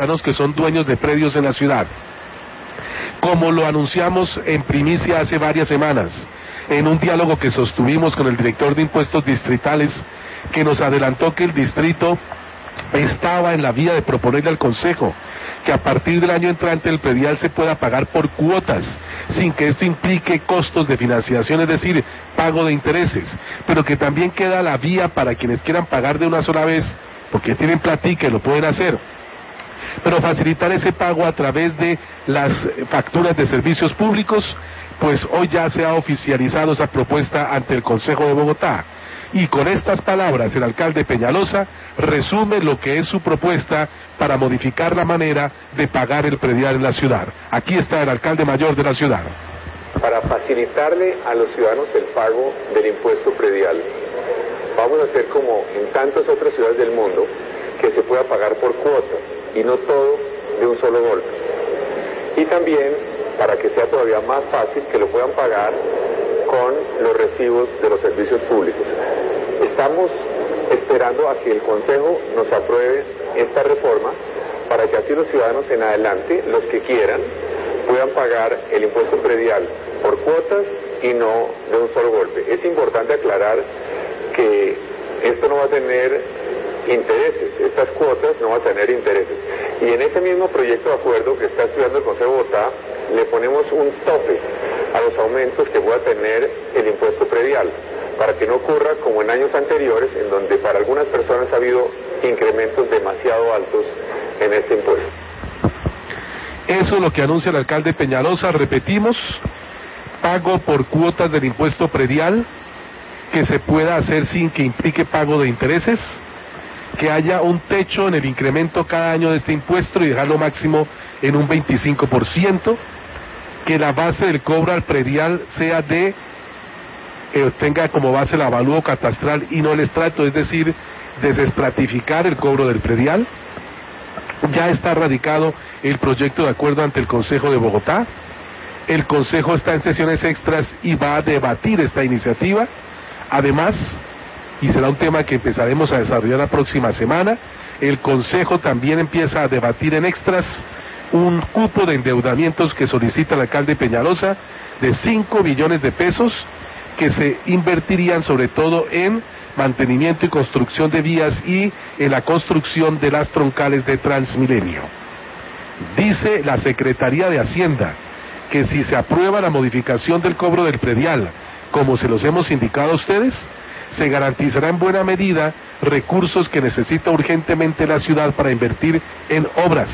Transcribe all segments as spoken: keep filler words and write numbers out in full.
que son dueños de predios en la ciudad. Como lo anunciamos en primicia hace varias semanas, en un diálogo que sostuvimos con el director de impuestos distritales, que nos adelantó que el distrito estaba en la vía de proponerle al Consejo que a partir del año entrante el predial se pueda pagar por cuotas, sin que esto implique costos de financiación, es decir, pago de intereses, pero que también queda la vía para quienes quieran pagar de una sola vez, porque tienen platica y lo pueden hacer, pero facilitar ese pago a través de las facturas de servicios públicos. Pues hoy ya se ha oficializado esa propuesta ante el Consejo de Bogotá. Y con estas palabras el alcalde Peñalosa resume lo que es su propuesta para modificar la manera de pagar el predial en la ciudad. Aquí está el alcalde mayor de la ciudad. Para facilitarle a los ciudadanos el pago del impuesto predial, vamos a hacer como en tantas otras ciudades del mundo, que se pueda pagar por cuotas y no todo de un solo golpe. Y también para que sea todavía más fácil que lo puedan pagar con los recibos de los servicios públicos. Estamos esperando a que el Consejo nos apruebe esta reforma para que así los ciudadanos en adelante, los que quieran, puedan pagar el impuesto predial por cuotas y no de un solo golpe. Es importante aclarar que esto no va a tener intereses, estas cuotas no van a tener intereses. Y en ese mismo proyecto de acuerdo que está estudiando el Consejo de Bogotá, le ponemos un tope a los aumentos que pueda tener el impuesto predial, para que no ocurra como en años anteriores, en donde para algunas personas ha habido incrementos demasiado altos en este impuesto. Eso es lo que anuncia el alcalde Peñalosa. Repetimos, pago por cuotas del impuesto predial, que se pueda hacer sin que implique pago de intereses, que haya un techo en el incremento cada año de este impuesto y dejarlo máximo en un veinticinco por ciento, que la base del cobro al predial sea de, eh, tenga como base el avalúo catastral y no el estrato, es decir, desestratificar el cobro del predial. Ya está radicado el proyecto de acuerdo ante el Consejo de Bogotá. El Consejo está en sesiones extras y va a debatir esta iniciativa. Además, y será un tema que empezaremos a desarrollar la próxima semana, el Consejo también empieza a debatir en extras un cupo de endeudamientos que solicita el alcalde Peñalosa de cinco billones de pesos que se invertirían sobre todo en mantenimiento y construcción de vías y en la construcción de las troncales de Transmilenio. Dice la Secretaría de Hacienda que si se aprueba la modificación del cobro del predial, como se los hemos indicado a ustedes, se garantizará en buena medida recursos que necesita urgentemente la ciudad para invertir en obras.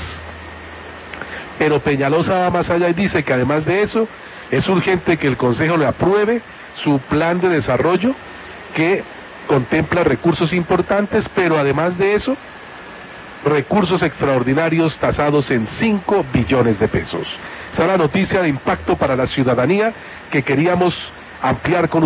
Pero Peñalosa va más allá y dice que además de eso, es urgente que el Consejo le apruebe su plan de desarrollo que contempla recursos importantes, pero además de eso, recursos extraordinarios tasados en cinco billones de pesos. Esa es la noticia de impacto para la ciudadanía que queríamos ampliar con